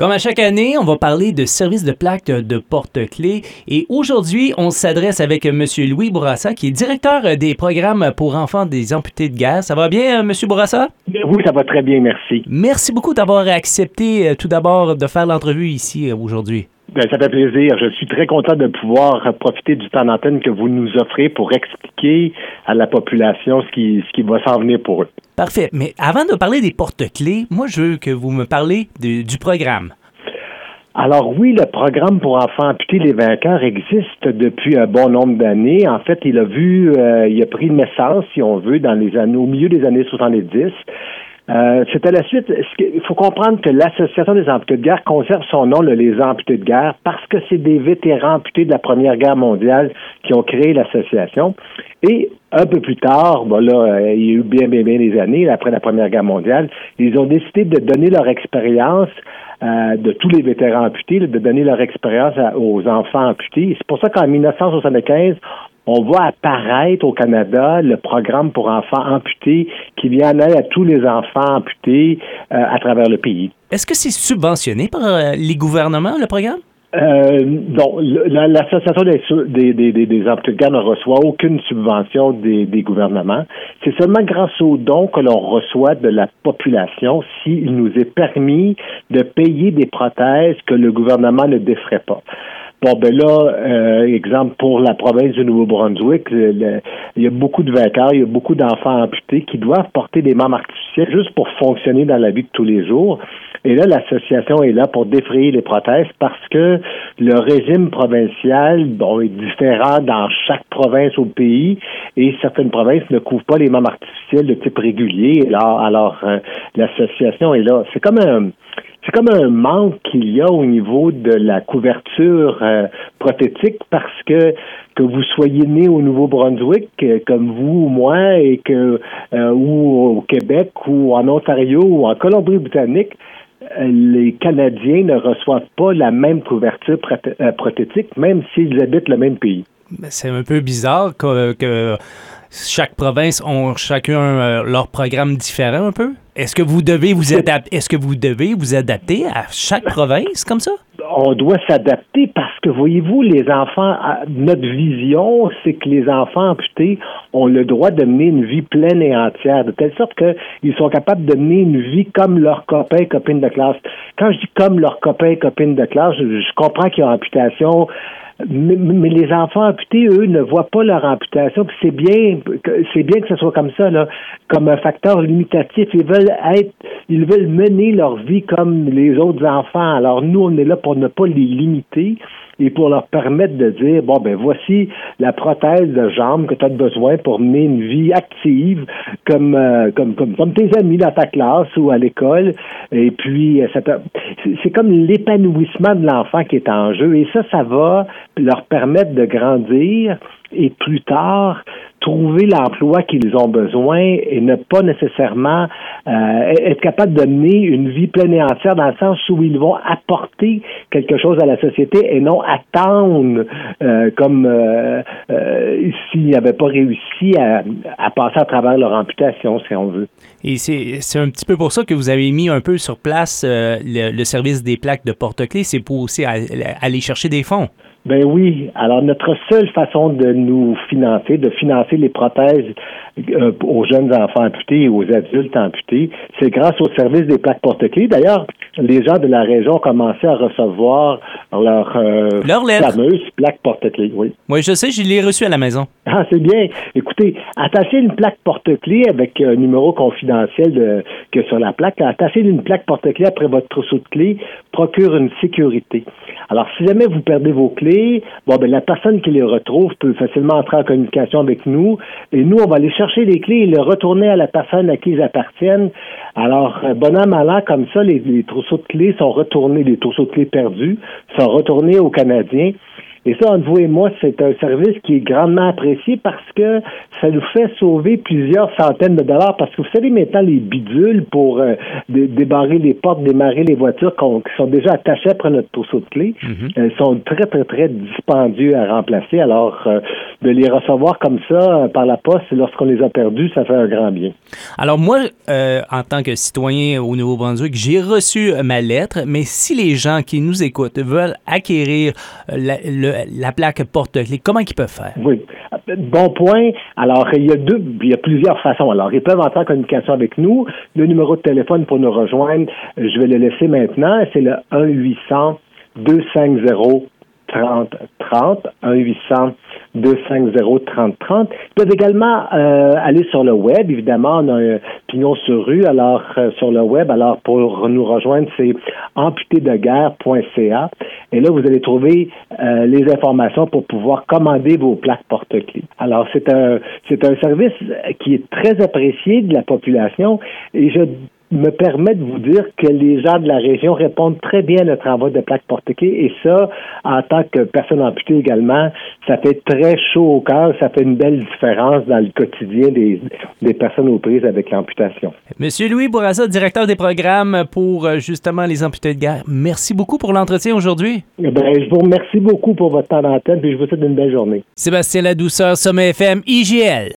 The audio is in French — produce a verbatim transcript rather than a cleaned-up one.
Comme à chaque année, on va parler de service de plaque de porte-clés et aujourd'hui, on s'adresse avec M. Louis Bourassa, qui est directeur des programmes pour enfants des amputés de guerre. Ça va bien, M. Bourassa? Oui, ça va très bien, merci. Merci beaucoup d'avoir accepté euh, tout d'abord de faire l'entrevue ici euh, aujourd'hui. Bien, ça fait plaisir. Je suis très content de pouvoir profiter du temps d'antenne que vous nous offrez pour expliquer à la population ce qui, ce qui va s'en venir pour eux. Parfait. Mais avant de parler des porte-clés, moi, je veux que vous me parlez de, du programme. Alors oui, le programme pour enfants amputés les vainqueurs existe depuis un bon nombre d'années. En fait, il a vu, euh, il a pris naissance, si on veut, dans les années, au milieu des années soixante-dix. Euh, c'est à la suite, il faut comprendre que l'Association des amputés de guerre conserve son nom, le, les amputés de guerre, parce que c'est des vétérans amputés de la Première Guerre mondiale qui ont créé l'association. Et un peu plus tard, bon là, il y a eu bien, bien, bien des années, après la Première Guerre mondiale, ils ont décidé de donner leur expérience euh, de tous les vétérans amputés, de donner leur expérience à, aux enfants amputés. C'est pour ça qu'en dix-neuf cent soixante-quinze, on voit apparaître au Canada le programme pour enfants amputés qui vient en aide à tous les enfants amputés euh, à travers le pays. Est-ce que c'est subventionné par euh, les gouvernements, le programme? Euh, non, la, l'Association des, des, des, des amputés de guerre ne reçoit aucune subvention des, des gouvernements. C'est seulement grâce aux dons que l'on reçoit de la population s'il nous est permis de payer des prothèses que le gouvernement ne défraie pas. Bon, ben là, euh, exemple, pour la province du Nouveau-Brunswick, le, le, il y a beaucoup de vainqueurs, il y a beaucoup d'enfants amputés qui doivent porter des membres artificiels juste pour fonctionner dans la vie de tous les jours. Et là, l'association est là pour défrayer les prothèses parce que le régime provincial, bon, est différent dans chaque province au pays et certaines provinces ne couvrent pas les membres artificiels de type régulier. Alors, alors euh, l'association est là. C'est comme un... C'est comme un manque qu'il y a au niveau de la couverture euh, prothétique parce que que vous soyez né au Nouveau-Brunswick, euh, comme vous ou moi, et que euh, ou au Québec ou en Ontario ou en Colombie-Britannique, euh, les Canadiens ne reçoivent pas la même couverture proth- euh, prothétique, même s'ils habitent le même pays. C'est un peu bizarre que, que chaque province ont chacun euh, leur programme différent un peu. Est-ce que vous devez vous adapter Est-ce que vous devez vous adapter à chaque province comme ça? On doit s'adapter parce que, voyez-vous, les enfants, notre vision, c'est que les enfants amputés ont le droit de mener une vie pleine et entière, de telle sorte qu'ils sont capables de mener une vie comme leurs copains, copines de classe. Quand je dis comme leurs copains, copines de classe, je, je comprends qu'il y a amputation. Mais, mais les enfants amputés, eux, ne voient pas leur amputation. Puis c'est bien, c'est bien que ce soit comme ça, là, comme un facteur limitatif. Ils veulent être, ils veulent mener leur vie comme les autres enfants. Alors nous, on est là pour ne pas les limiter et pour leur permettre de dire, bon, ben voici la prothèse de jambe que tu as besoin pour mener une vie active comme, euh, comme, comme, comme tes amis dans ta classe ou à l'école. Et puis, ça te, c'est comme l'épanouissement de l'enfant qui est en jeu. Et ça, ça va leur permettre de grandir et plus tard trouver l'emploi qu'ils ont besoin et ne pas nécessairement euh, être capable de mener une vie pleine et entière dans le sens où ils vont apporter quelque chose à la société et non attendre euh, comme euh, euh, s'ils n'avaient pas réussi à, à passer à travers leur amputation, si on veut. Et c'est, c'est un petit peu pour ça que vous avez mis un peu sur place euh, le, le service des plaques de porte-clés, c'est pour aussi à, à aller chercher des fonds. Ben oui. Alors, notre seule façon de nous financer, de financer les prothèses euh, aux jeunes enfants amputés et aux adultes amputés, c'est grâce au service des plaques porte-clés. D'ailleurs, les gens de la région ont commencé à recevoir leur, euh, leur fameuse plaque porte-clés. Oui. Oui, je sais, je l'ai reçue à la maison. Ah, c'est bien. Écoutez, attachez une plaque porte-clés avec un numéro confidentiel de, que sur la plaque. Attacher une plaque porte-clés après votre trousseau de clés procure une sécurité. Alors, si jamais vous perdez vos clés, bon, ben, la personne qui les retrouve peut facilement entrer en communication avec nous et nous, on va aller chercher les clés et les retourner à la personne à qui ils appartiennent. Alors, bon an, mal an, comme ça, les, les trousseaux de clés sont retournés, les trousseaux de clés perdus sont retournés aux Canadiens. Et ça, entre vous et moi, c'est un service qui est grandement apprécié parce que ça nous fait sauver plusieurs centaines de dollars. Parce que vous savez, maintenant, les bidules pour euh, dé- débarrer les portes, démarrer les voitures qu'on, qui sont déjà attachées après notre trousseau de clés, mm-hmm. euh, sont très, très, très dispendieux à remplacer. Alors, euh, de les recevoir comme ça euh, par la poste, lorsqu'on les a perdus, ça fait un grand bien. Alors, moi, euh, en tant que citoyen au Nouveau-Brunswick, j'ai reçu ma lettre, mais si les gens qui nous écoutent veulent acquérir la, le, la plaque porte-clés, comment ils peuvent faire? Oui. Bon point. Alors, il y a deux, il y a plusieurs façons. Alors, ils peuvent entrer en communication avec nous. Le numéro de téléphone pour nous rejoindre, je vais le laisser maintenant. C'est le un huit cents deux cinq zéro trente trente, un huit cents deux cinq zéro trente trente. Ils peuvent également euh, aller sur le web. Évidemment, on a un pignon sur rue, alors euh, sur le web. Alors, pour nous rejoindre, c'est amputé de guerre point c a. Et là, vous allez trouver euh, les informations pour pouvoir commander vos plaques porte-clés. Alors, c'est un, c'est un service qui est très apprécié de la population et je me permet de vous dire que les gens de la région répondent très bien à notre envoi de plaques porte-clés et ça, en tant que personne amputée également, ça fait très chaud au cœur, ça fait une belle différence dans le quotidien des, des personnes aux prises avec l'amputation. Monsieur Louis Bourassa, directeur des programmes pour justement les amputés de guerre, merci beaucoup pour l'entretien aujourd'hui. Eh bien, je vous remercie beaucoup pour votre temps d'antenne et je vous souhaite une belle journée. Sébastien Ladouceur, Sommet F M, I G L.